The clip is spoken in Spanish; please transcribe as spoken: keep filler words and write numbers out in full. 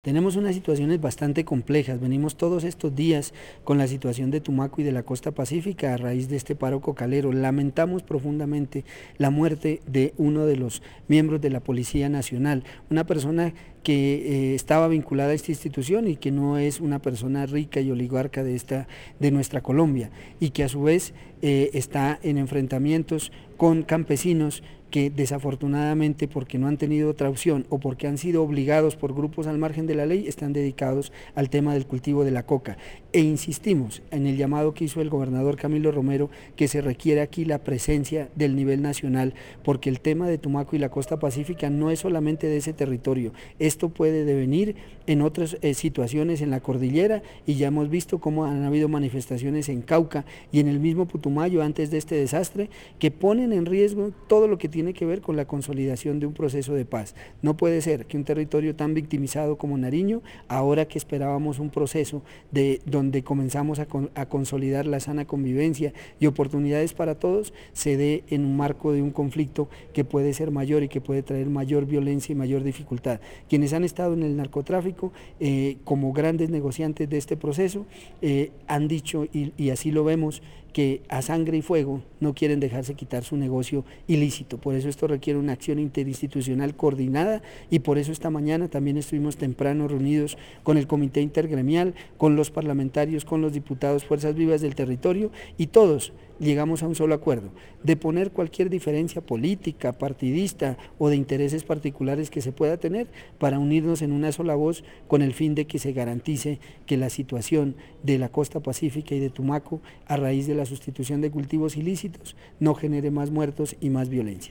Tenemos unas situaciones bastante complejas, venimos todos estos días con la situación de Tumaco y de la costa pacífica a raíz de este paro cocalero. Lamentamos profundamente la muerte de uno de los miembros de la Policía Nacional, una persona que eh, estaba vinculada a esta institución y que no es una persona rica y oligarca de, esta, de nuestra Colombia, y que a su vez eh, está en enfrentamientos con campesinos que desafortunadamente, porque no han tenido otra opción o porque han sido obligados por grupos al margen de la ley, están dedicados al tema del cultivo de la coca. E insistimos en el llamado que hizo el gobernador Camilo Romero, que se requiere aquí la presencia del nivel nacional, porque el tema de Tumaco y la costa pacífica no es solamente de ese territorio. Esto puede devenir en otras eh, situaciones en la cordillera, y ya hemos visto cómo han habido manifestaciones en Cauca y en el mismo Putumayo antes de este desastre, que ponen en riesgo todo lo que tiene tiene que ver con la consolidación de un proceso de paz. No puede ser que un territorio tan victimizado como Nariño, ahora que esperábamos un proceso de donde comenzamos a, con, a consolidar la sana convivencia y oportunidades para todos, se dé en un marco de un conflicto que puede ser mayor y que puede traer mayor violencia y mayor dificultad. Quienes han estado en el narcotráfico eh, como grandes negociantes de este proceso eh, han dicho, y, y así lo vemos, que a sangre y fuego no quieren dejarse quitar su negocio ilícito. Por eso esto requiere una acción interinstitucional coordinada, y por eso esta mañana también estuvimos temprano reunidos con el comité intergremial, con los parlamentarios, con los diputados Fuerzas Vivas del territorio, y todos llegamos a un solo acuerdo, de poner cualquier diferencia política, partidista o de intereses particulares que se pueda tener, para unirnos en una sola voz con el fin de que se garantice que la situación de la costa pacífica y de Tumaco, a raíz de la sustitución de cultivos ilícitos, no genere más muertos y más violencia.